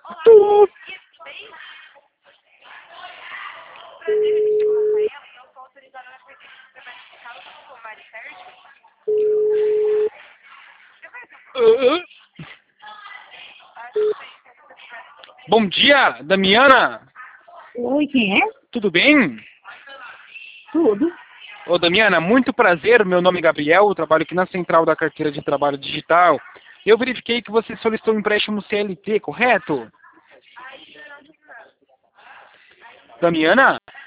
Tu. Bom dia, Damiana. Oi, quem é? Tudo bem? Tudo. Ô, Damiana, muito prazer. Meu nome é Gabriel, eu trabalho aqui na Central da Carteira de Trabalho Digital. Eu verifiquei que você solicitou um empréstimo CLT, correto? Damiana?